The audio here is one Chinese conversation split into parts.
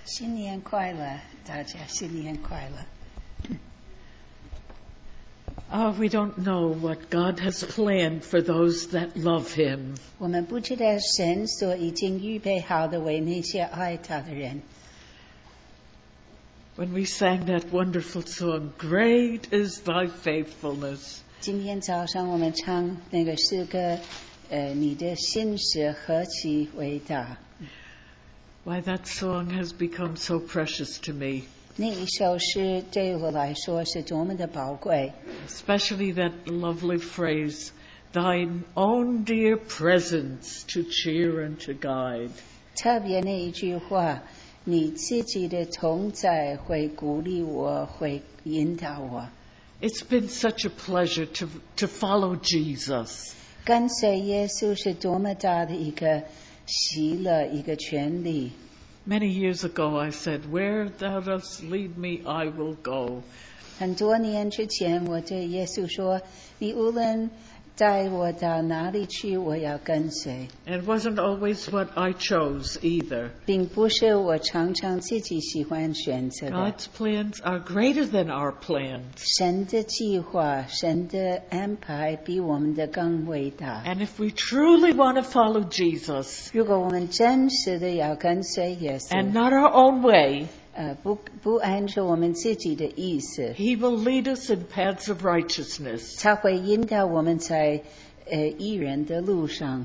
新年快乐，大家新年快乐。 We don't know what God has planned for those that love Him. 我们不知道神所已经预备好的为那些爱他的人。 When we sang that wonderful song, "Great is Thy faithfulness." 今天早上我们唱那个诗歌，你的信实何其伟大。 Why, that song has become so precious to me. 那一首诗对我来说是多么的宝贵。 Especially that lovely phrase, "Thine own dear presence to cheer and to guide." 特别那一句话，你自己的同在会鼓励我，会引导我。 It's been such a pleasure to follow Jesus. 跟随耶稣是多么大的一个喜乐，一个权利。 Many years ago I said, "Where thou dost lead me, I will go." 很多年之前，我对耶稣说：“你无论带我到哪里去，我要跟随。” And it wasn't always what I chose either. 并不是我常常自己喜欢选择的。 God's plans are greater than our plans. 神的计划，神的安排比我们的更伟大。 And if we truly want to follow Jesus, 如果我们真实的要跟随耶稣 and not our own way, 不按照我们自己的意思， He will lead us in paths of righteousness. 他会引导我们在义人的路上。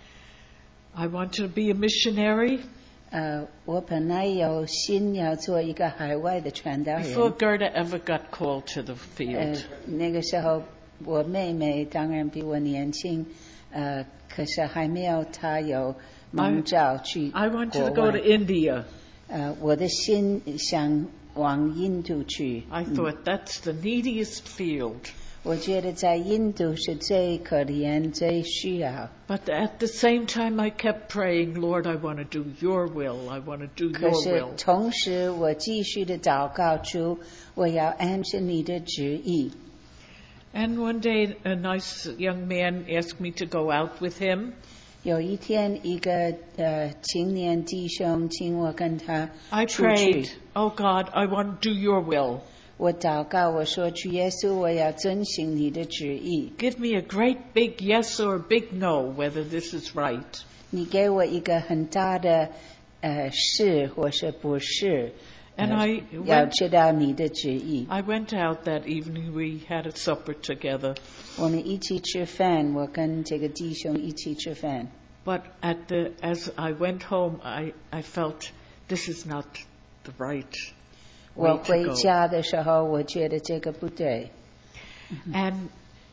I want to be a missionary. 我本来有心要做一个海外的传道人。 Before Gerda ever got called to the field. 那个时候我妹妹当然比我年轻，可是还没有她有蒙召去国外。 I wanted to go to India. 我的心想往印度去。 I thought that's the neediest field. 我觉得在印度是最可怜、最需要。 But at the same time I kept praying, "Lord, I want to do your will. I want to do 可 your 是 will." 同时我继续的祷告主，我要按照你的旨意。 And one day a nice young man asked me to go out with him. 有一天，一个青年弟兄请我跟他 I 出去。 prayed, "Oh God, I want to do your will. 我祷告，我说主耶稣，我要遵行你的旨意。 Give me a great big yes or a big no, whether this is right." 你给我一个很大的是或是不是， And I 要 went, 知道你的旨意。 I went out that evening. We had a supper together. 我们一起吃饭，我跟这个弟兄一起吃饭。 But as I went home, I felt this is not the right 我 way 回 to go. 家的时候，我觉得这个不对。 And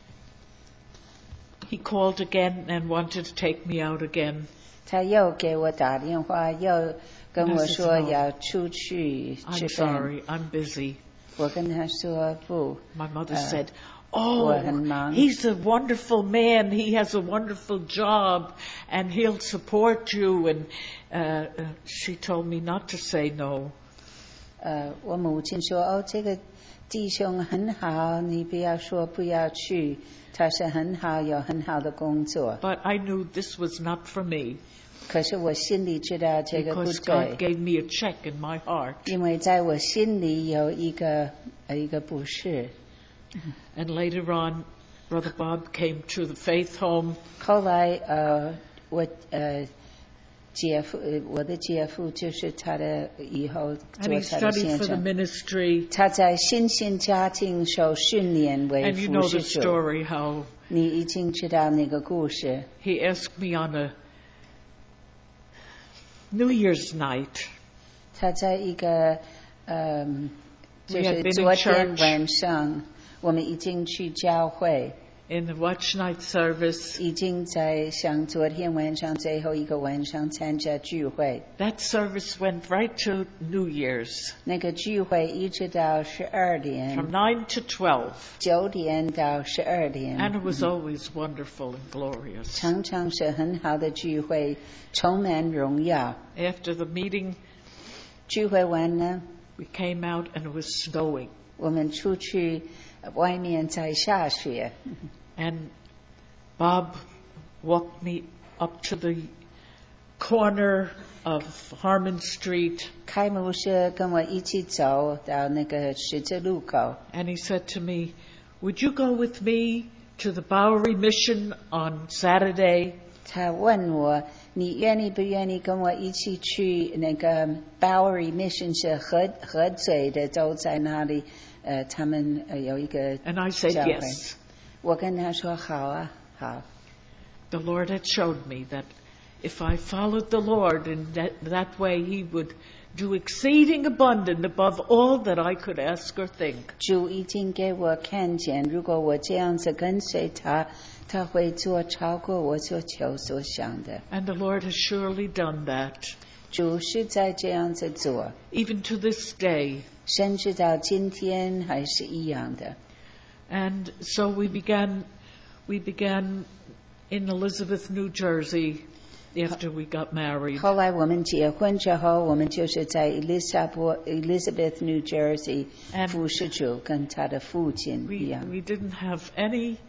he called again and wanted to take me out again. 他又给我打电话，又跟我说 And I said, "No. 要出去吃 I'm 饭。 sorry, I'm busy." 我跟他说不。 My mother said, 我 "Oh, 很忙。 he's a wonderful man. He has a wonderful job and he'll support you." And she told me not to say no. 我母亲说这个弟兄很好，你不要说不要去，他是很好，有很好的工作。 But I knew this was not for me 可是我心里知道这个不 because 对 God， gave me a check in my heart. 因为在我心里有一个不是。 And later on, Brother Bob came to the faith home. 后来我的姐夫就是他的以后 And 做 he 他的 studied 先 for the 生。 ministry. 他在新兴家庭受训练为 And you know 服 the 侍主。 story how 你已经知道那个故事。 he asked me on a New Year's night. 他在一个就 We had 是 been in 昨天 church 晚上，我们已经去教会， in the watch night service. 已经在像昨天晚上最后一个晚上参加聚会。 That service went right to New Year's 那个聚会一直到12点 from 9 to 12. ，9点到12点， And it was always wonderful and glorious. 常常是很好的聚会，充满荣耀。 After the meeting, 聚会完了， we came out and it was snowing. 我们出去，外面在下雪。 And Bob walked me up to the corner of Harmon Street. 开牧师跟我一起走到那个十字路口， And he said to me, "Would you go with me to the Bowery Mission on Saturday?" 他问我你愿意不愿意跟我一起去那个 Bowery Mission 是河嘴的都在那里，他们有一个 And I said 教会。 yes. 我跟他说好啊，好。 The Lord had showed me that if I followed the Lord in that way, He would do exceeding abundant above all that I could ask or think. 主已经给我看见，如果我这样子跟随他，他会做超过我所求所想的。 And the Lord has surely done that. 主是在这样子做， Even to this day. 甚至到今天还是一样的。 And so we began in Elizabeth, New Jersey, after we got married. 后来我们结婚之后，我们就是在 Elizabeth, New Jersey 服侍主，跟他的父亲一样。 We didn't have any,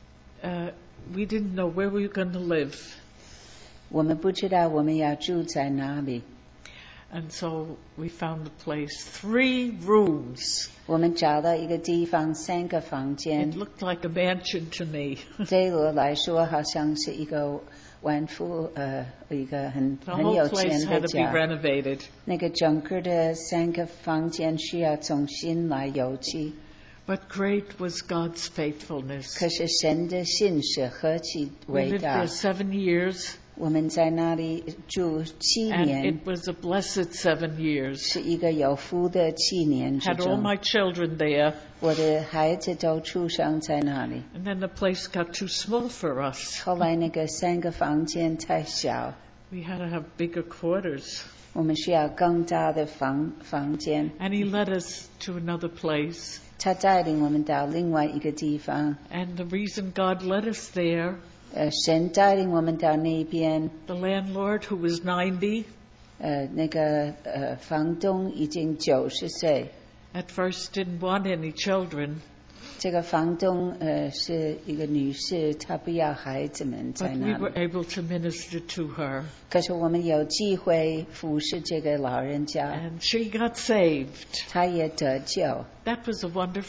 we didn't know where we were going to live. 我们不知道我们要住在哪里， And so we found a place, 3 rooms. 我们找到一个地方，3个房 It 间。 looked like a mansion to me. 对我来说，好像是一个万富，一个很 The 很 whole 有 place 钱 had 的 to be 家。 renovated. 那个整个的3个房间需要重新来油漆， But great was God's faithfulness. 可是神的信实何其 We 伟 lived 大 there！7 years, 我们在那里住7 and 年， it was a blessed 7 years. 是一个有福的7年之 Had all 中。 my children there, 我的孩子都出生在那里。 and then the place got too small for us. 后来那个3个房间太小， We had to have bigger quarters. 我们需要更大的房间。 And He led us to another place. 他带领我们到另外一个地方， And the reason God led us there, 神带领我们到那边， the landlord, who was 90, 那个房东已经90岁， at first didn't want any children, 这个房东是一个女士，她不要孩子们在 but 那 we were 里。 able to minister to her. 可是我们有机会服侍这个老人家， And she got saved. 她也得救。 That was a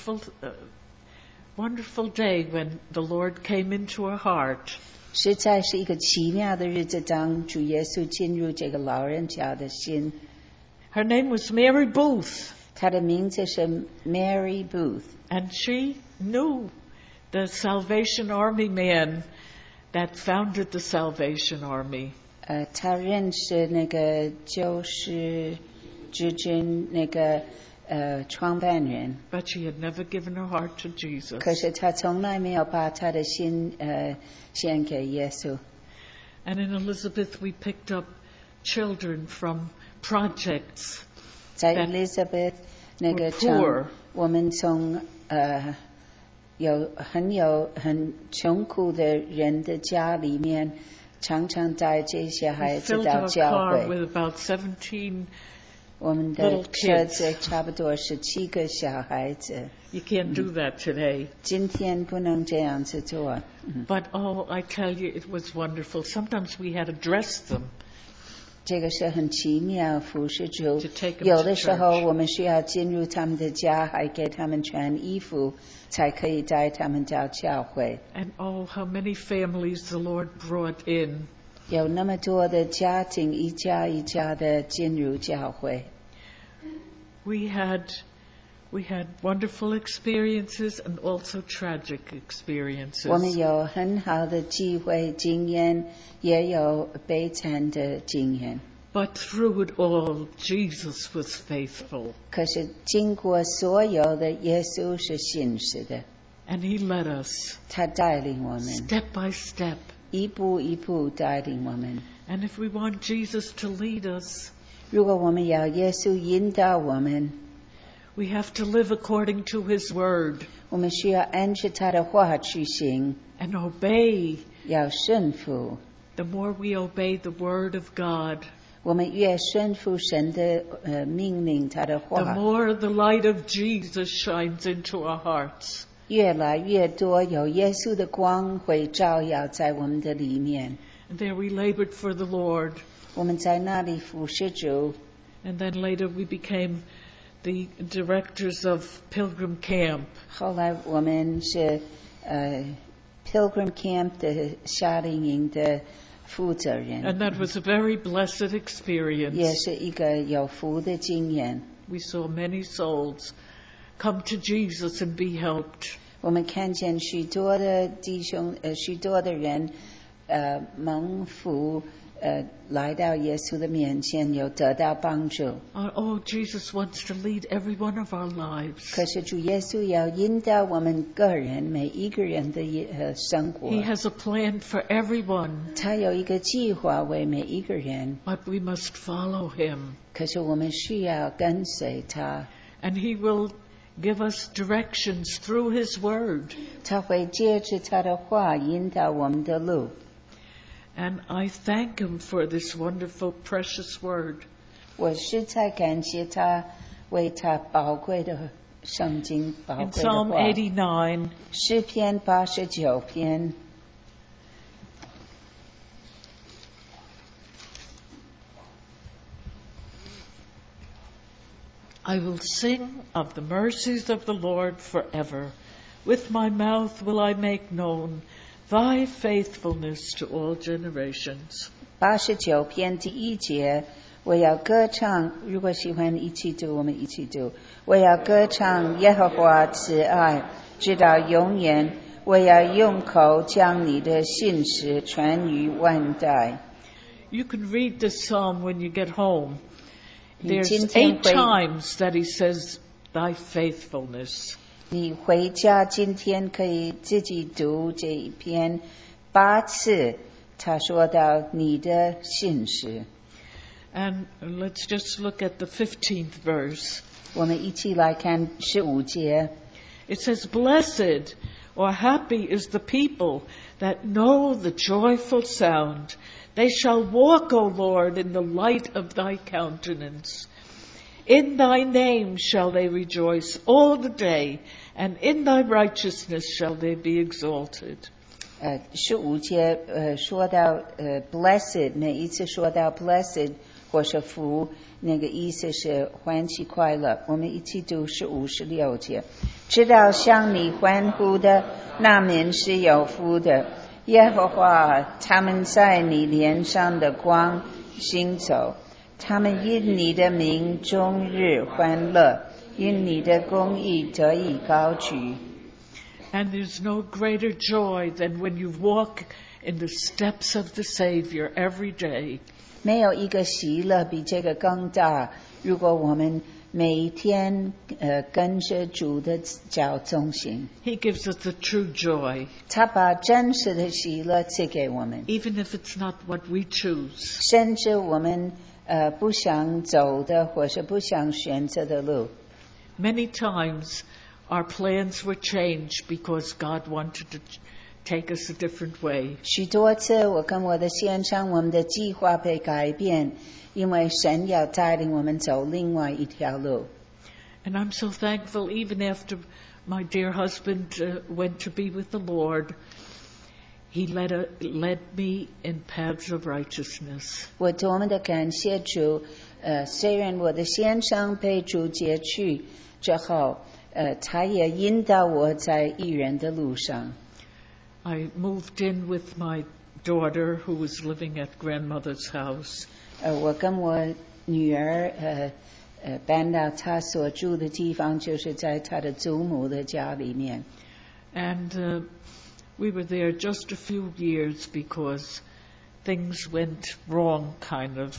wonderful day when the Lord came into her heart. 实在是一个奇妙的日子，当主耶稣进入这个老人家的心。 Her name was Mary Booth, 她的名字是 Mary Booth， and she knew the Salvation Army man that founded the Salvation Army. 她认识那个救世之君那个创办人， But she had never given her heart to Jesus. 可是她从来没有把她的心献给耶稣。 And in Elizabeth, we picked up children from projects. 在 that Elizabeth 那个 were poor. 我们从很穷苦的人的家里面，常常带这些 We 孩子 filled 到 our 教 car 会。 with about 17. 我们 little 的车子 kids. 差不多17个小孩子。 You can't do that today. 今天不能这样子做。 But oh, I tell you, it was wonderful. Sometimes we had to dress them. 这个是很奇妙服侍主 To take them to 有的时候 church. 我们需要进入他们的家，还给他们穿衣服，才可以带他们到教会。 And oh, how many families the Lord brought in. 有那么多的家庭一家一家的进入教会。 We had wonderful experiences and also tragic experiences. 我们有很好的机会经验，也有悲惨的经验。 But through it all, Jesus was faithful. 可是经过所有的，耶稣是信实的， And He led us 他带领我们， step by step. 一步一步带领我们。 And if we want Jesus to lead us, 如果我们要耶稣引导我们， we have to live according to His word 我们需要按着他的话去行， and obey. 要顺服。 The more we obey the word of God, 我们越顺服神的命令，他的 the 话， more the light of Jesus shines into our hearts. 越来越多有耶稣的光会照耀在我们的里面。 And there we labored for the Lord. 我们在那里服侍主。 And then later we became the directors of Pilgrim Camp. 后来我们是Pilgrim Camp 的夏令营的负责人， And that was a very blessed 也 experience. 是一个有福的经验。 We saw many souls come to Jesus and be helped. 我们看见许多的弟兄，许多的人，蒙福，来到耶稣的面前，有得到帮助。 Oh, Jesus wants to lead every one of our lives. 可是主耶稣要引导我们个人每一个人的生活。 He has a plan for everyone, 他有一个计划为每一个人， but we must follow him. 可是我们需要跟随他。 And he will give us directions through his word. 他会借着他的话引导我们的路。 And I thank him for this wonderful, precious word. 我实在感谢他为他宝贵的圣经宝 In 贵的 Psalm 话。 89, 诗篇89篇， I will sing of the mercies of the Lord forever. With my mouth will I make known thy faithfulness to all generations. 89篇第1节，我要歌唱。如果喜欢一起读，我们一起读。我要歌唱耶和华慈爱，直到永远。我要用口将你的信实传于万代。 You can read this psalm when you get home. There's 今天 8 会 times that he says, thy faithfulness. 你回家今天可以自己读这一篇8次，他说到你的信实。 And let's just look at the 15th verse. 我们一起来看15节。 It says, blessed or happy is the people that know the joyful sound. They shall walk, O Lord, in the light of thy countenance. In thy name shall they rejoice all the day, and in thy righteousness shall they be exalted. 15节说到blessed， 每一次说到 blessed 或是福，那个意思是欢喜快乐。我们一起读15、16节。知道向你欢呼的那民是有福的，耶和华他们在你脸上的光行走，他们因你的名终日欢乐，因你的公义得以高举。 And there's no greater joy than when you walk in the steps of the Savior every day. 没有一个喜乐比这个更大。如果我们每一天跟着主的脚踪行， He gives us the true joy, 他把真实的喜乐赐给我们， even if it's not what we choose. 甚至我们不想走的或是不想选择的路。 Many times our plans were changed because God wanted to take us a different way. 许多次我跟我的先生，我们的计划被改变，因为神要带领我们走另外一条路。 And I'm so thankful even after my dear husband went to be with the Lord, he led me in paths of righteousness. 我多么的感谢主，虽然我的先生被主接去之后，他也引导我在义人的路上。 I moved in with my daughter who was living at grandmother's house. 我跟我女儿搬到她所住的地方，就是在她的祖母的家里面。 And we were there just a few years because things went wrong, kind of.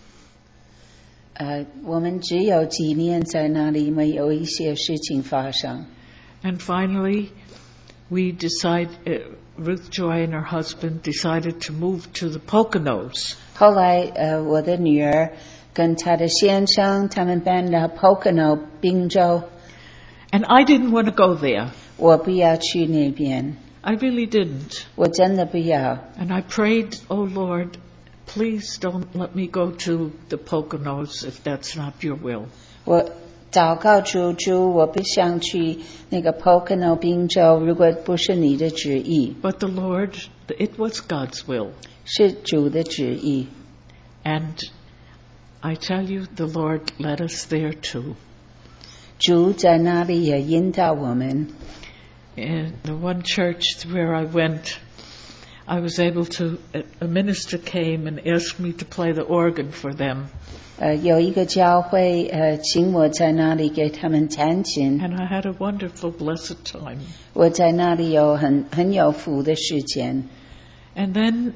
我们只有几年在那里，因为有一些事情发生。 And finally, we Ruth Joy and her husband decided to move to the Poconos. 后来我的女儿跟她的先生，他们搬到 Pocono 宾州。 And I didn't want to go there. 我不要去那边， I really didn't. 我真的不要。 And I prayed, oh Lord, please don't let me go to the Poconos if that's not your will. 我祷告主，我不想去那个 Pocono 宾州，如果不是你的旨意。 But the Lord, it was God's will. 是主的旨意。 And I tell you, the Lord led us there too. 主在那里也引导我们。 In the one church where I went, I was able to, a minister came and asked me to play the organ for them. 有一个教会请我在那里给他们弹琴， And I had a wonderful, blessed time. 我在那里有很有福的时间。 And then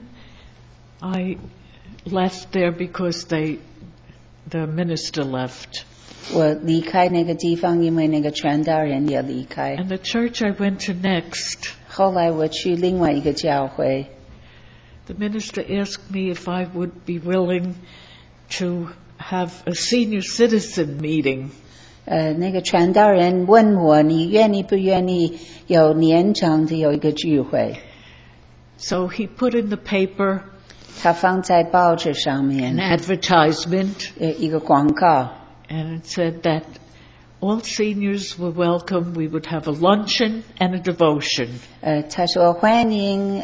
I left there because the minister left. 我离开那个地方，因为那个传道人也离开。 And the church I went to next, 后来我去另外一个教会， the minister asked me if I would be willing to have a senior citizen meeting. 那个传道人问我，你愿意不愿意有年长的有一个聚会？ So he put in the paper 他放在报纸上 an 面 advertisement, 一个广告， and it said that all seniors were welcome. We would have a luncheon and a devotion. 他说欢迎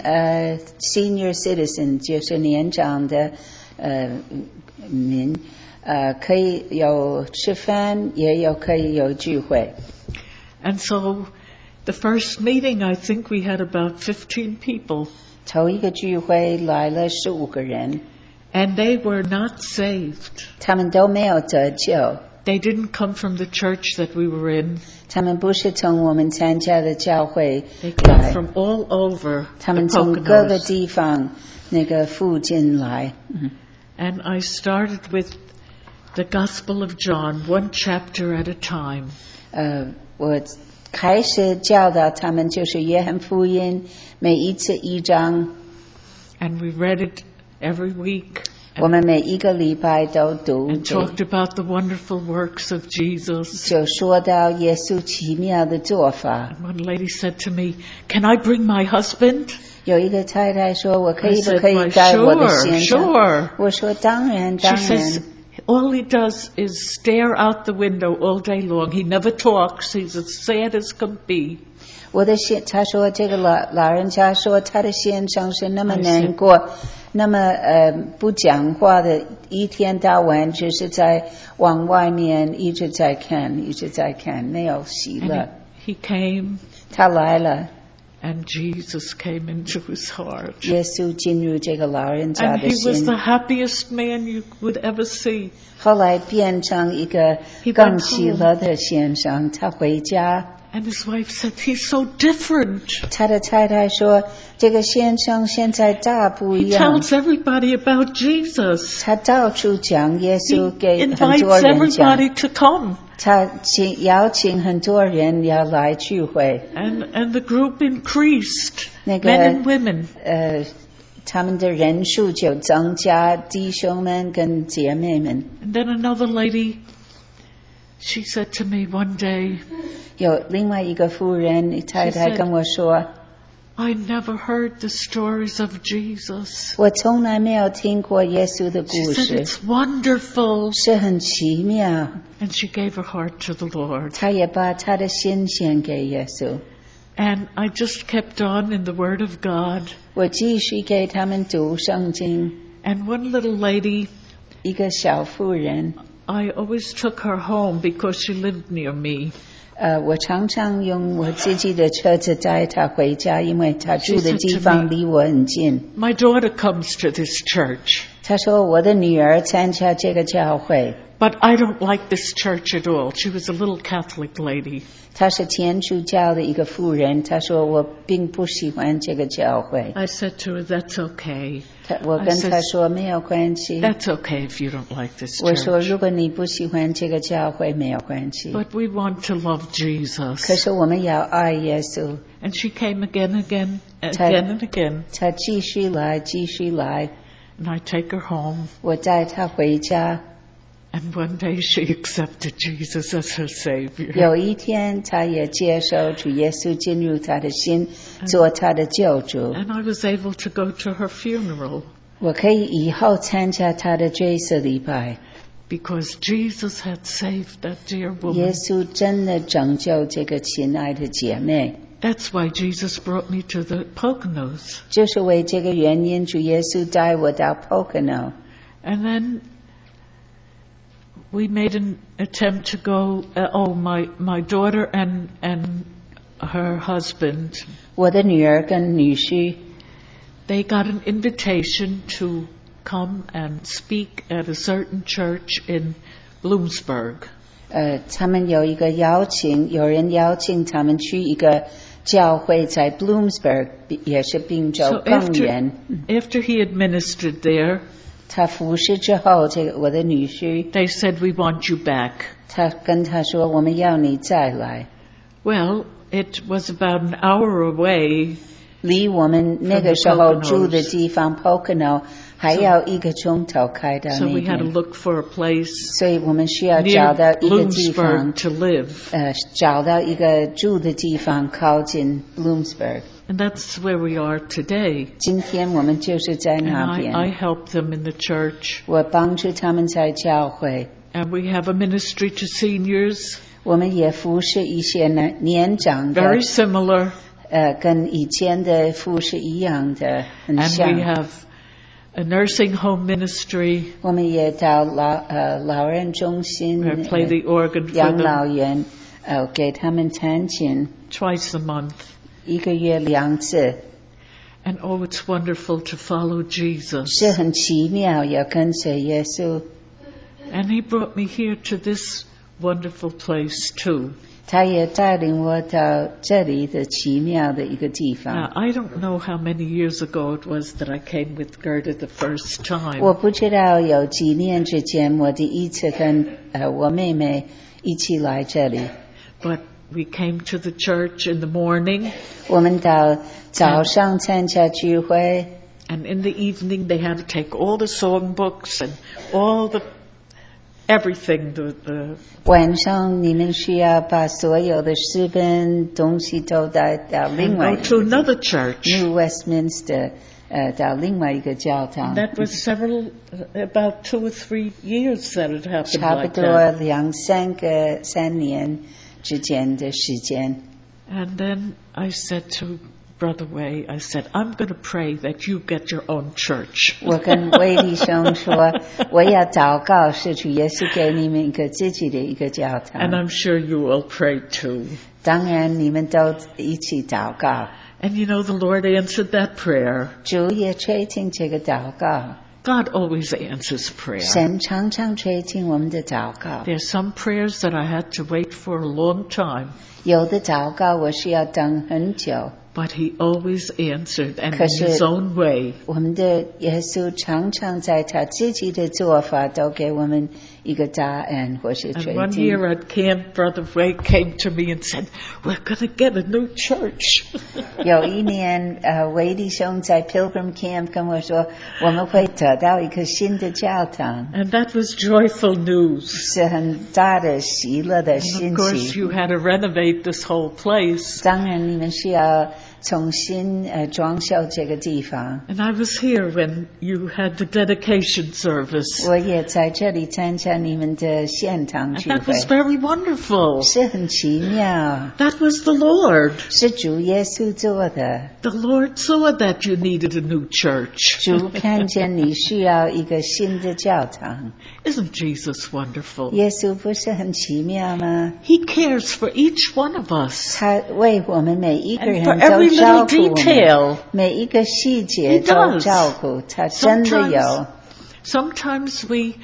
senior citizen 就是年长的民，可以有吃饭，也有可以有聚会。 And so the first meeting, I think we had about 15 people, 头一个聚会来了15个人， and they were not saved. 他们都没有得救， They didn't come from the church that we were in. 他们不是从我们参加的教会 They came 来， from all over 他 the 们从各个 Poconos. 地方那个附近来。 And I started with the Gospel of John, one chapter at a time. 我开始教导他们就是约翰福音，每一次一章， And we read it every week 我们每一个礼拜都读， and talked about the wonderful works of Jesus. 就说到耶稣奇妙的做法。 And one lady said to me, "Can I bring my husband?" 有一个太太说：“我可 I 以不 said, 可以 "Why, 带我的 sure, 先生？” sure. 我说：“当然， She 当 says, 然。” all he does is stare out the window all day long. He never talks. He's as sad as can be. 他说这个老人家说他的先生是那么难过，那么不讲话的，一天到晚就是在往外面一直在看，没有喜 And 乐。 he came, 他来了， and Jesus came into his heart. 耶稣进入这个老人家 And 的 he was 心， the happiest man you would ever see. 后来变成一个 He went 更喜乐的先生。他回家。 And his wife said, "He's so different. 他的太太说：“这个先生现在大不一 He 样， tells everybody about Jesus. 他到处讲耶 He 稣，给很 invites 多人讲。 everybody to come. 他邀请很多人要来聚会。 And the group increased, 那个 men and women. 他们的人数就增加，弟兄们跟姐妹们。 And then another lady, she said to me one day, 有另外一个妇人太太 She said- 跟我说 I never heard the stories of Jesus.：“ 我从来没有听过耶稣的 She 故 said 事， it's wonderful. 是很奇妙。 And she gave her heart to the Lord. 他也把他的心献给耶稣。 And I just kept on in the Word of God. 我继续给他们读圣经。 And one little lady, 一个小妇人， I always took her home because she lived near me. 我常常用我自己的车子带她回家，因为她住的 She said 地 to 方 me- 离我很近。 My daughter comes to this church, 她说我的女儿参加这个教会， but I don't like this church at all. She was a little Catholic lady. 她是天主教的一个妇人。她说我并不喜欢这个教会。 I said to her, "That's okay. 我跟她说没有关系。 That's okay if you don't like this 我说 church. 如果你不喜欢这个教会没有关系， But we want to love 可 Jesus." 是我们要爱耶稣。 And she came again and again. 她继续来，继续来。 And I take her home. 我带她回家。 And one day she accepted Jesus as her Savior. 有一天，她也接受主耶稣进入她的心，做她的救主。 And I was able to go to her funeral 我可以以后参加她的追思礼拜。 because Jesus had saved that dear 耶 woman. 稣真的拯救这个亲爱的姐妹， That's why Jesus brought me to the Poconos. 就是为这个原因，主耶稣带我到 Pocono。 And then we made an attempt to go, my daughter and her husband, 我的女儿跟女婿 they got an invitation to come and speak at a certain church in Bloomsburg. 他们有一个邀请，有人邀请他们去一个教会在 Bloomsburg， 也是宾州 So 更远。 after he had ministered there, 他服侍之后，这个我的女婿， they said, we want you back. 他跟他说，我们要你再来。 Well, it was about an hour away, 离我们那个时候住的地方 Pocono 还要1个钟头开到 so 那 we had to 边， look for a place 所以我们需要 near 找到一个地方， Bloomsburg to live. 找到一个住的地方靠近 Bloomsburg。 And that's where we are today. 今天我们就是在 And 那 I 边， help them in the church. 我帮助他们在教会， And we have a ministry to seniors, 我们也服侍一些年长的 very，similar. 跟以前的服侍一样的，很 And we 像。 have a nursing home ministry. 我们也到老人中心 I play the organ for 养老 them 院，给他们弹琴， twice a month. 1个月2次， And oh, it's wonderful to follow Jesus. 是很奇妙，要跟随耶稣。 And he brought me here to this wonderful place too. 他也带领我到这里的奇妙的一个地 Now, 方。 I don't know how many years ago it was that I came with Gerda the first time. 我不知道有几年之前，我第一次跟我妹妹一起来这里。 But we came to the church in the morning, 我们到早上参加聚会， and in the evening they had to take all the songbooks and all the everything, the 晚上你们需要把所有的诗篇东西都带到 and 另外 go to another church. New Westminster， 到另外一个教堂。 That was about 2 or 3 years that it happened 差不 like 多 that. 3年之间的时间。 And then I said to Brother Way, I said, I'm going to pray that you get your own church. 我跟威利兄说，我要祷告，是主耶稣给你们一个自己的一个教 And 堂。 I'm sure you will pray too. 当然，你们都一起祷告， And you know, the Lord answered that prayer. 主也垂听这个祷告。 God always answers prayer. 神常常垂听我们的祷告。 There's some prayers that I had to wait for a long time, 有的祷告我是要等很久， but He always answered, and in 可是- His own way. 我们的耶稣常常在他自己的做法都给我们一个答案或是 And 垂 one 听。 year at camp, Brother Way came to me and said, we're going to get a new church. 有一年，维弟兄在 Pilgrim Camp 跟我说，我们会得到一个新的教堂， And that was joyful news. 是很大的喜乐的 And 信 of course, 息。 you had to renovate this whole place. 当然，你们需要重新装修这个地方。 And I was here when you had the dedication service. 我也在这里参加你们的献堂 And 聚 that 会， was very wonderful. 是很奇妙， That was the Lord. 是主耶稣做的。 The Lord saw that you needed a new church. 主看见你需要一个新的教堂， Isn't Jesus wonderful? 耶稣不是很奇妙吗？ He cares for each one of us. 他为我们每一个 And 人 for 都 every 照 little 顾我们， detail. 每一个细节 He 都 does. 照顾，他真的有。 Sometimes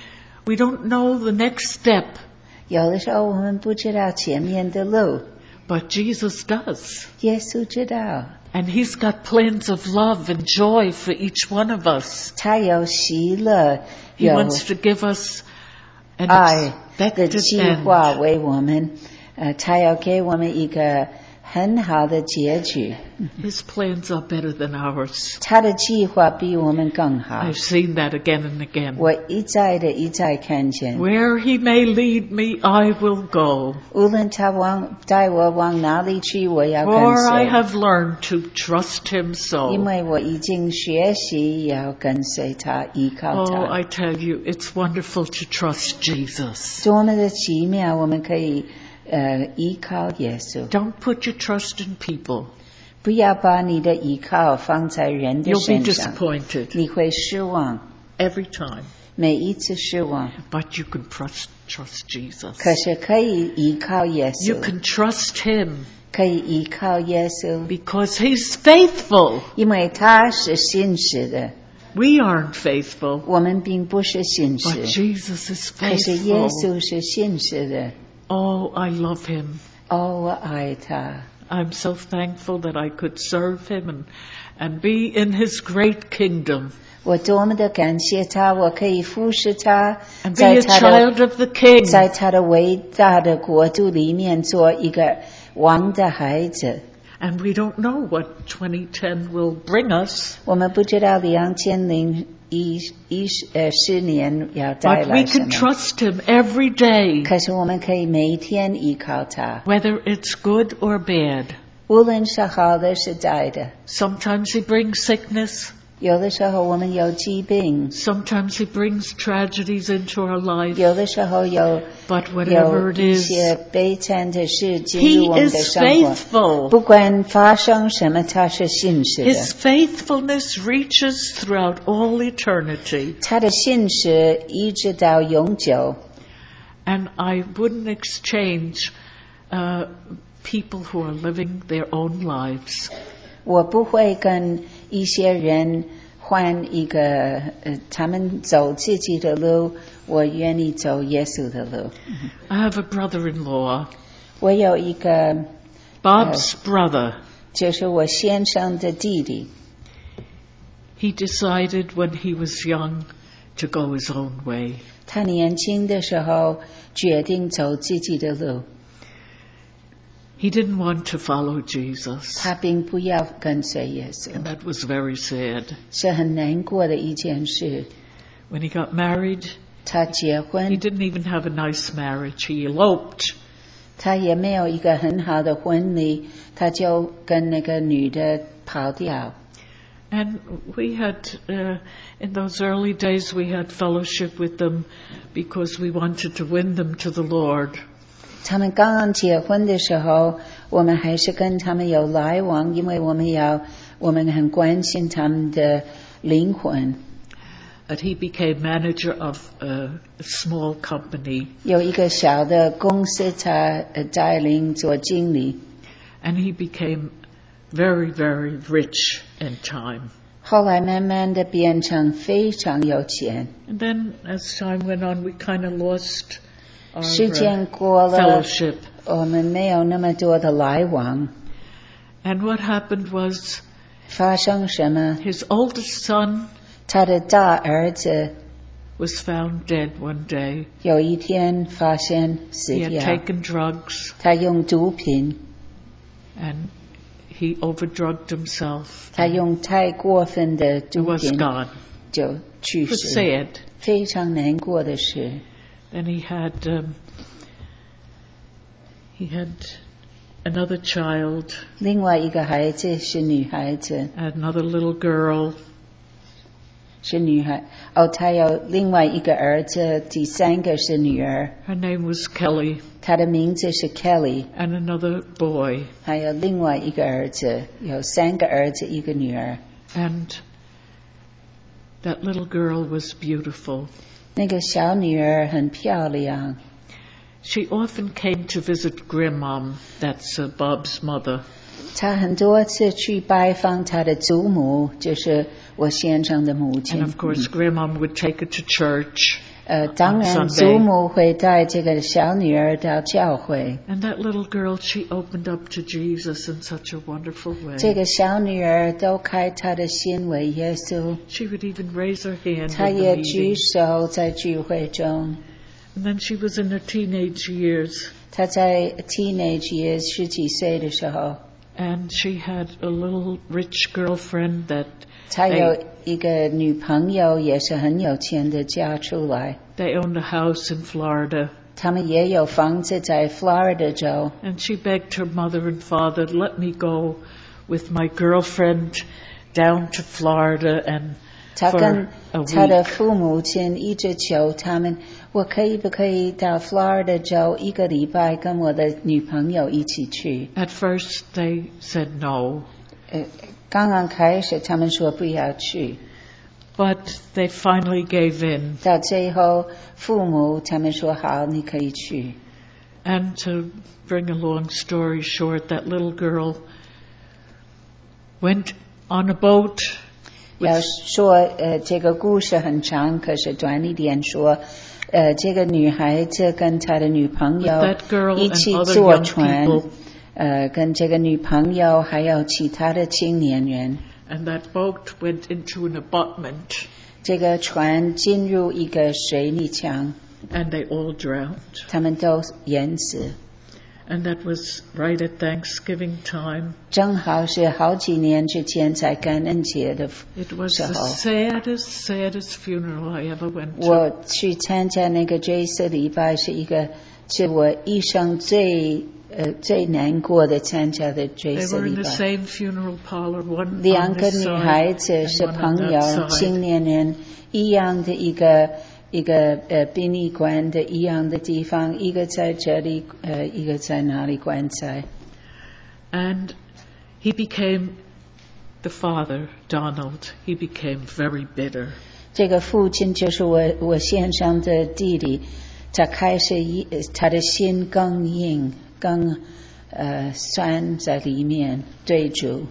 we don't know the next step, 有的时候我们不知道前面的路， but Jesus does. 耶稣知道， And He's got plans of love and joy for each one of us. 他有喜乐， He 有 wants to give us an 爱的 expected 计 end. 划为我们，他要给我们一个很好的结局。 His plans are better than ours. 他的计划比我们更好。 I've seen that again and again. 我一再看见， Where He may lead me, I will go. 无论他带我往哪里去，我要跟 For I 随， have learned to trust Him 因 so. 为我已经学习要跟随他，依靠 Oh, 他。 I tell you, it's wonderful to trust Jesus. 多么的奇妙，我们可以依靠耶稣， Don't put your trust in people. 不要把你的依靠放在人的 You'll be 身上， disappointed 你会失望， every time. 每一次失望， But you can trust Jesus. 可是可以依靠耶 You 稣， can trust Him 可以依靠耶稣， because He's faithful. 因为他是信实的， We aren't faithful, 我们并不是信 but 实， Jesus is 可是耶 faithful. 稣是信实的。 Oh, I love Him. 哦，我爱他， I'm so thankful that I could serve Him and be in His great kingdom 我多么的感谢他，我可以服侍他， and be 在 a 他的 child of the King. 在他的伟大的国度里面做一个王的孩子。 And we don't know what 2010 will bring us, 我们不知道2010年要带 but we 来什 can 么， trust Him every day, 可是我们可以每一天依靠他， whether it's good or bad. 无论是好的是坏的。 Sometimes He brings sickness, 有的时候我们有疾病， sometimes He brings tragedies into our life, 有的时候有 but whatever it 一 is, 些悲惨的事进入 He 我们的 is 生活。 faithful. 不管发生什么，他是信实的， His faithfulness reaches throughout all eternity. 他的信实一直到永久。 And I wouldn't exchange people who are living their own lives. 我不会跟一些人换一个他们走自己的路，我愿意走耶稣的路。 I have a brother-in-law, 我有一个 Bob's brother. 就是我先生的弟弟， He decided when he was young to go his own way. 他年轻的时候决定走自己的路， He didn't want to follow Jesus. 他并不要跟随耶稣， And that was very sad. 是很难过的一件事。 When he got married, 他结 he 婚， didn't even have a nice marriage. He eloped. 他也没有一个很好的婚礼，他就跟那个女的跑掉。 And we had, in those early days, we had fellowship with them because we wanted to win them to the Lord. 他们刚刚结婚的时候，我们还是跟他们有来往，因为我们很关心他们的灵魂。 But he became manager of a small company, 有一个小的公司，他带领做经理。 and he became very, very rich in time. 后来慢慢的变成非常有钱。 And then, as time went on, we kind of lost our 时间过了， fellowship. 我们没有那么多的来往。 And what happened was 发生什么？ his oldest son 他的大儿子 was found dead one day. 有一天发现死 He had 掉， taken drugs 他用毒品， and he overdrugged himself. 他用太过分的 He 毒 was 品 gone. 就去 It was 世， sad. 非常难过的事。 Then he had another child, 另外一个孩子是女孩子， another little girl, 是女孩。哦，他有另外一个儿子，第三个是女儿， her name was Kelly, 她的名字是 Kelly。 and another boy. 还有另外一个儿子，有三个儿子，一个女儿。 And that little girl was beautiful. 那个小女儿很漂亮， She often came to visit Grandmom, that's Bob's mother. 她很多次去拜访她的祖母，就是我先生的母 And 亲。 of course, Grandmom would take her to church. 当 on 然 Sunday. 祖母会带这个小女儿到教会。 And that little girl, she opened up to Jesus in such a wonderful way. 这个小女儿都开她的心为耶稣， She would even raise her hand 她 in the 也举 meeting. 手在聚会中。 And then she was in her teenage years, 她在 teenage years 10几岁的时候， and she had a little rich girlfriend that 她有一个女朋友，也是很有钱的，嫁出来。 they owned a house in Florida. 他们也有房子在 Florida 州。 And she begged her mother and father, let me go with my girlfriend down to Florida and 她 for 跟 a 她的 week. 父母亲一直求他们，我可以不可以到 Florida 州1个礼拜跟我的女朋友一起去？ At first they said no, 刚刚开始他们说不要去， But they finally gave in. 到最后，父母他们说好，你可以去。 And to bring a long story short, that little girl went on a boat. 要说这个故事很长，可是短一点说，这个女孩子跟她的女朋友一起坐船，跟这个女朋友还有其他的青年人。 And that boat went into an abutment. 这个船进入一个水泥墙。 And they all drowned. 他们都淹死。 And that was right at Thanksgiving time. 正好是好几年之前在感恩节的时候。 It was the saddest funeral I ever went to. 我去参加那个追思礼拜，是我一生最难过的参加的追思 They were 礼 in 拜。 the same funeral parlor, one 两 on 个 this 女 side 孩子 and 是 one on 朋 that 友， side. 青年人一样的一个殡仪馆的一样的地方，一个在这里，一个在哪里关在。 And he became the father, Donald. He became very bitter. 这个父亲就是我先生的弟弟，他开始他的心更硬，更酸在里面对主。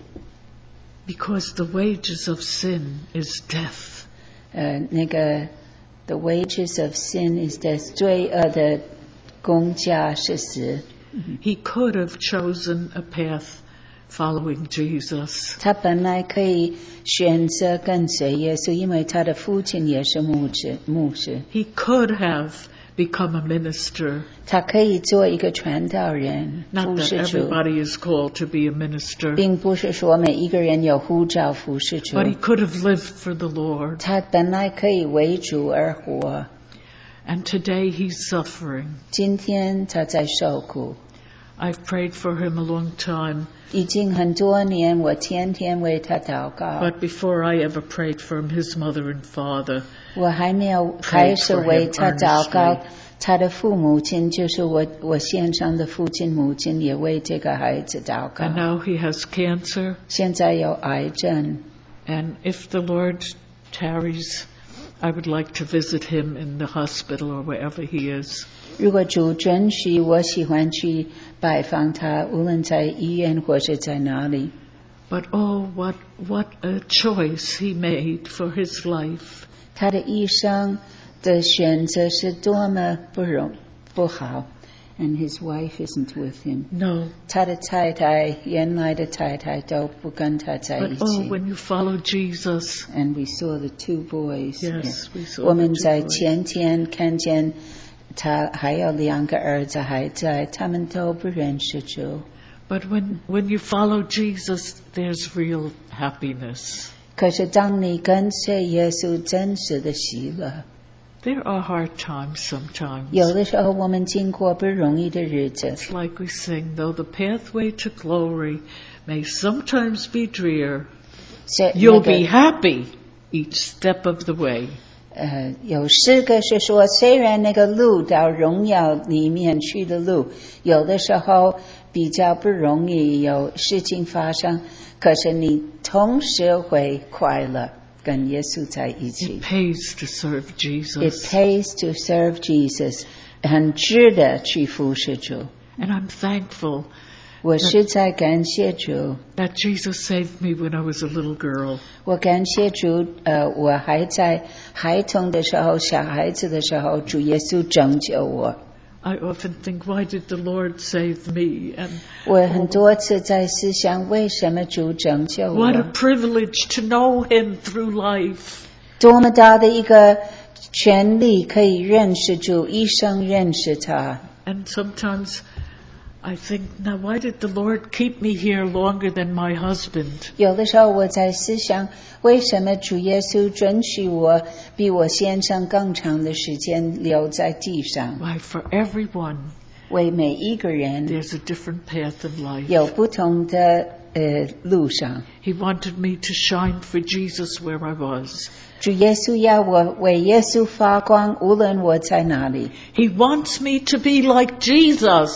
Because the wages of sin is death. 那个 The wages of sin is death. 罪恶的工价是死。 He could have chosen a path following Jesus. 他本来可以选择跟随耶稣，因为他的父亲也是牧师。 He could have become a minister. 他可以做一个传道人， Not 服 that 侍主。 everybody is called to be a minister. 并不是说每一个人有呼召服侍主。 But he could have lived for the Lord. 他本来可以为主而活。 And today he's suffering. 今天他在受苦。 I've prayed for him a long time. 已经很多年，我天天为他祷告。 But before I ever prayed for him, his mother and father. 我还没有开始为他祷告，他的父母亲就是我先生的父亲母亲也为这个孩子祷告。 And now he has cancer. 现在有癌症。 And if the Lord tarries, I would like to visit him in the hospital or wherever he is. 如果主准许，我喜欢去拜访他，无论在医院或是在哪里。 But oh, what a choice he made for his life. 他的一生的选择是多么不好。And his wife isn't with him. No. 他的太太，原来的太太都不跟他在一 But oh, 起。 when you follow Jesus. And we saw the two boys. Yes, we saw 我们 the two 在 boys. 前天看见他还有两个儿子还在，他们都不认识主。 But when you follow Jesus, there's real happiness. 可是当你跟随耶稣，真实的喜乐。 There are hard times sometimes. 有的时候我们经过不容易的日子。 It's like we sing, though the pathway to glory may sometimes be drear, you'll be happy each step of the way. 有诗歌是说，虽然那个路到荣耀里面去的路，有的时候比较不容易有事情发生，可是你同时会快乐，跟耶稣在一起。 It pays to serve It Jesus. pays to serve Jesus， 很值得去服侍主。 And I'm thankful 我实在感谢主， that Jesus saved me when I was a little girl. 我感谢主，我还在孩童的时候，小孩子的时候，主耶稣拯救我。 I often think, why did the Lord save me? And 我很多次在思想，为什么主拯救我？ what a privilege to know Him through life. 多么大的一个权利，可以认识主，一生认识他。 And sometimes I think, now why did the Lord keep me here longer than my husband? 有的时候我在思想，为什么主耶稣准许我比我先生更长的时间留在地上？ Why, for everyone, 为每一个人 there's a different path in life. 有不同的路上。 He wanted me to shine for Jesus where I was. 主耶稣要我为耶稣发光，无论我在哪里。 He wants me to be like Jesus.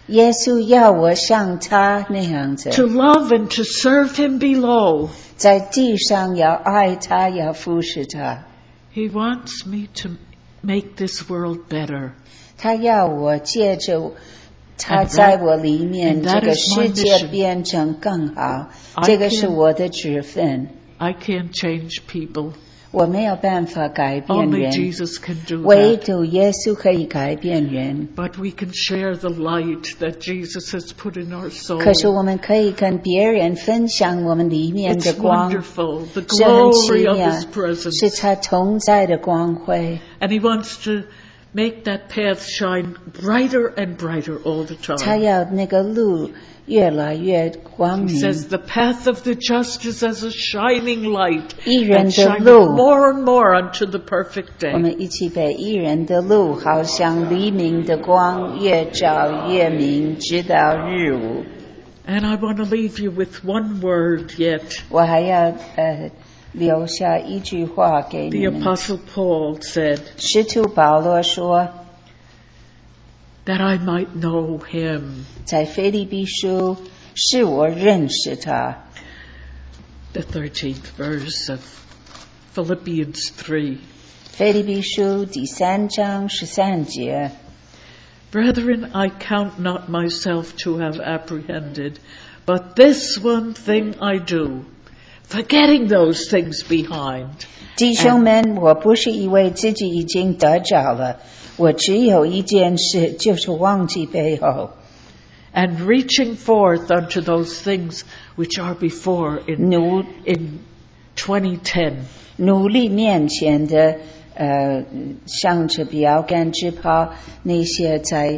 耶稣要我像他那样子， to love and to serve him below. 在地上要爱他，要服侍他。 He wants me to make this world better. 他要我借着他在我里面， and that 这个 is my 世界 mission. 变成更好。 I 这个是 can- 我的职分， I can't change people. 我没有办法改变 Only 人， Jesus can do 唯 that. 独耶稣可以改变人。 But we can share the light that Jesus has put in our soul. 可是我们可以跟别人分享我们里面 It's 的光， wonderful, the 是很奇 glory of 妙， his presence. 是他同在的光辉。 And he wants to make that path shine brighter and brighter all the 他 time. 要那个路越来越光 He 明。 says the path of the just is as a shining light 义人 that 的 shines 路， more and more unto the perfect 我 day. 们一起背义人的路，好像黎明的光，越照越明，直到日午。 And I want to leave you with one word yet. 我还要留下一句话给 The 你们。 Apostle Paul said, 使徒保罗说， that I might know him. 在腓立比书，是我认识他。 The 13th verse of Philippians 3. 腓立比书第3章13节。 Brethren, I count not myself to have apprehended, but this one thing I do, forgetting those things behind. 弟兄们，我不是以为自己已经得着了，我只有一件事，就是忘记背后， And reaching forth unto those things which are before in 2010. 努力面前的向着标杆直跑，那些在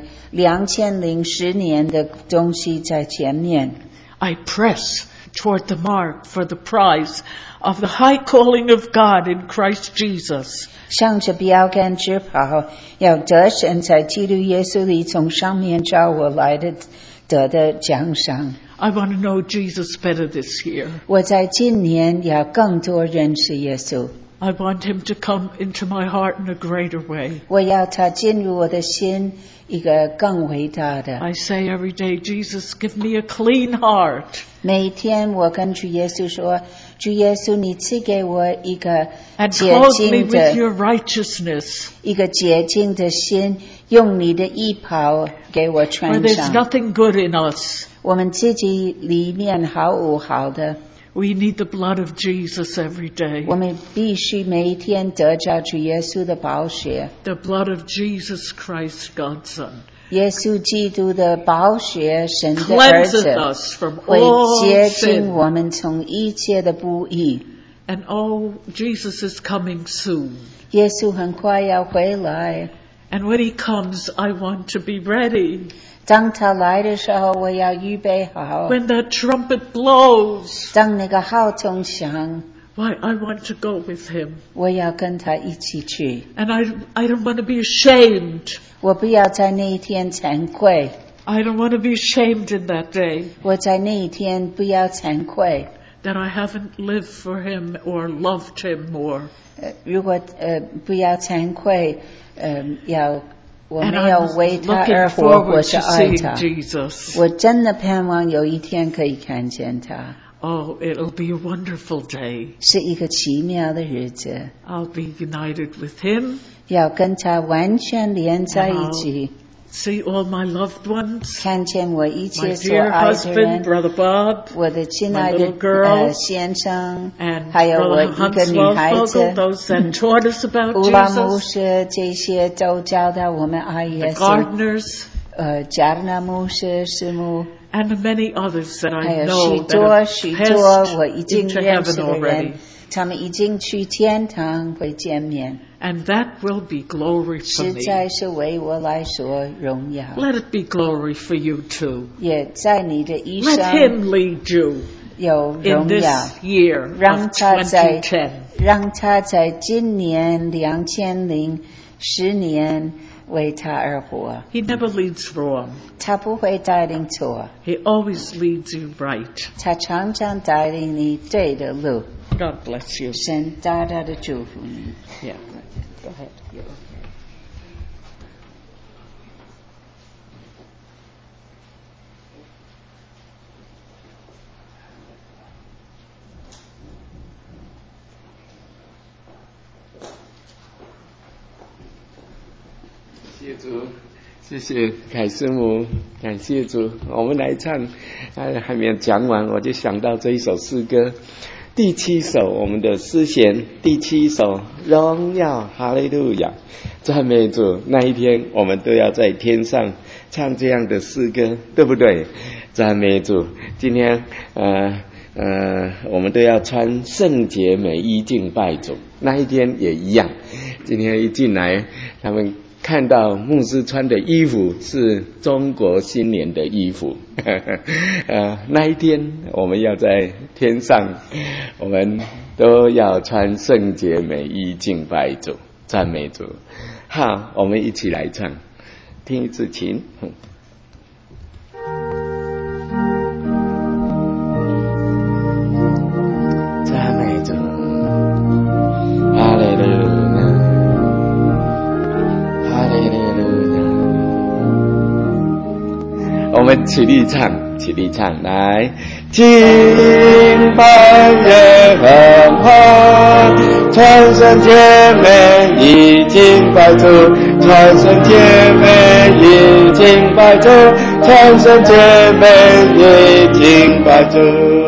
2010年的东西在前面。 I press toward the mark for the prize of the high calling of God in Christ Jesus. 向着标杆直跑，要得神在基督耶稣里从上面召我来的得的奖赏。 I want to know Jesus better this year. 我在今年要更多认识耶稣， I want him to come into my heart in a greater way. 我要他进入我的心，一个更伟大的。 I say every day, Jesus, give me a clean heart. 每一天我跟主耶稣说，主耶稣，你赐给我一个 And 洁 clothe me 净 with 的 your righteousness. 一个洁净的心，用你的衣袍给我 For 穿 there's 上。 nothing good in us. 我们自己里面毫无好的， We need the blood of Jesus every day. 我们必须每一天得着主耶稣的宝血， The blood of Jesus Christ, God's Son, 耶稣基督的宝血，神的儿 cleanseth 子， us from 会 all 洁净 sin. 我们从一切的不义。 And oh, Jesus is coming soon. 耶稣很快要回来， And when he comes, I want to be ready. 当他来的时候，我要预备好。 When that trumpet blows, 当那个号筒响， why, I want to go with him. 我要跟他一起去。 And I don't want to be ashamed. 我不要在那一天惭愧， I don't want to be ashamed in that day 我在那一天不要惭愧。 that I haven't lived for him or loved him more. 如果不要惭愧，我 And 没有 I'm 为他 looking 而活，或 forward 是 to 爱 seeing 他。 Jesus. 我真的盼望有一天可以看见他， Oh, it'll be a wonderful day. 是一个奇妙的日子， I'll be united with him, 要跟他完全连在一起， see all my loved ones, 看见我一 my 切所 dear 爱的 husband, 人， Brother Bob, 我的亲爱 my 的 little girl, 先生， and 还有我 Brother 一个女 Hans 孩 Wolfvogel, 子。 those that taught us about 乌拉牧 Jesus, 师，这些都教导我们爱 the 耶稣。 gardeners, 加尔纳牧师、师母， and the many others that 还 I 有 know 许 that 多 have 许多 passed 我已经 into 认识 heaven 的人 already.， 他们已经去天堂会见面， And that will be glory for 实 me. 在是为我来说荣耀， Let it be glory for you too. 也在你的一 Let 生 him lead you 有 in 荣 this 耀， year 让 of 他在 2010. 让他在今年2010年为他而活， He never leads wrong. 他不会带领错， He always leads you right. 他常常带领你对的路。 God bless you. 神大大的祝福你。 Yeah. Go ahead. Yeah. 主，谢谢凯师母，感谢主。我们来唱，还没有讲完，我就想到这一首诗歌，第7首，我们的诗弦第7首，荣耀哈利路亚，赞美主。那一天我们都要在天上唱这样的诗歌，对不对？赞美主。今天我们都要穿圣洁美衣敬拜主，那一天也一样。今天一进来，他们看到牧师穿的衣服是中国新年的衣服那一天我们要在天上，我们都要穿圣洁美衣敬拜主，赞美主。好，我们一起来唱，听一次琴。赞美主，哈利路亚，哈利路亚。我们起立唱，起立唱，来，敬拜耶和华，传圣洁美衣敬拜主，传圣洁美衣敬拜主，传圣洁美衣敬拜主。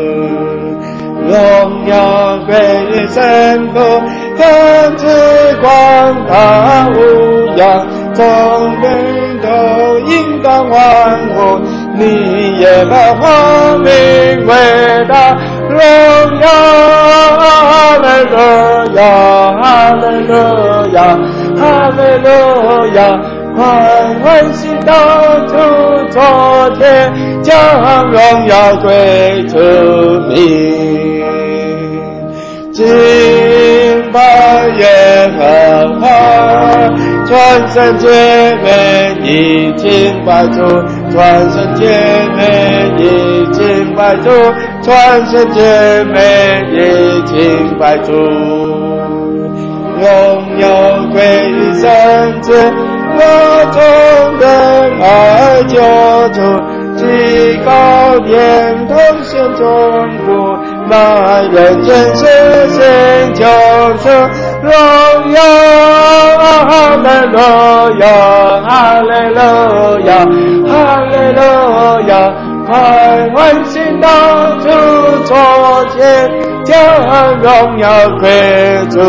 荣耀归于神父，天之光大无恙，众人都应当欢呼，你耶和华名伟大，荣耀哈利路亚，哈利路亚，哈利路亚，欢喜到主昨天，将荣耀归主名，敬拜耶和华，传圣洁美衣敬拜主，传圣洁美衣敬拜主，传圣洁美衣敬拜主，荣耀归于神子，我众人爱救主，至高天同显中古，那人间实现救赎，荣耀哈利路亚，哈利路亚，哈利路亚，快欢欣到主座前，将荣耀归主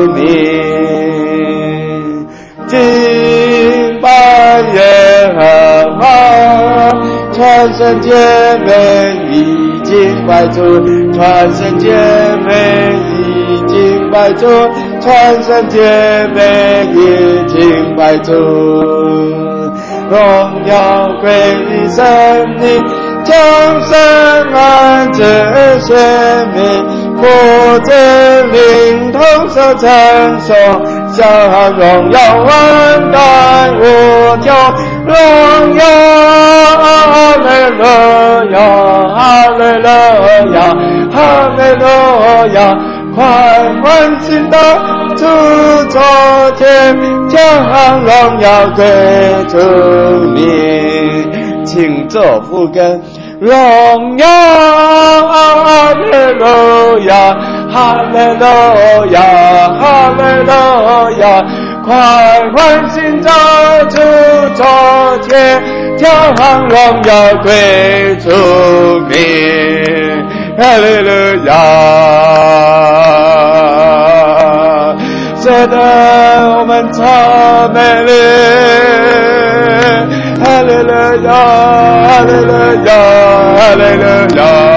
名，敬拜耶和华，传圣洁美衣敬拜主，传圣洁美衣敬拜主，传圣洁美衣敬拜主，荣耀归于神灵，将神安置显明，父子灵同手称颂，向荣耀万代无穷，荣耀哈利路亚，哈利路亚，哈利路亚，快欢欣到主座前，将荣耀归主名，请做副歌，荣耀哈利路亚，哈利路亚，哈利路亚，快欢欣在主座前，将荣耀归主名，哈利路亚。是的，我们赞美你，哈利路亚，哈利路亚，哈利路亚。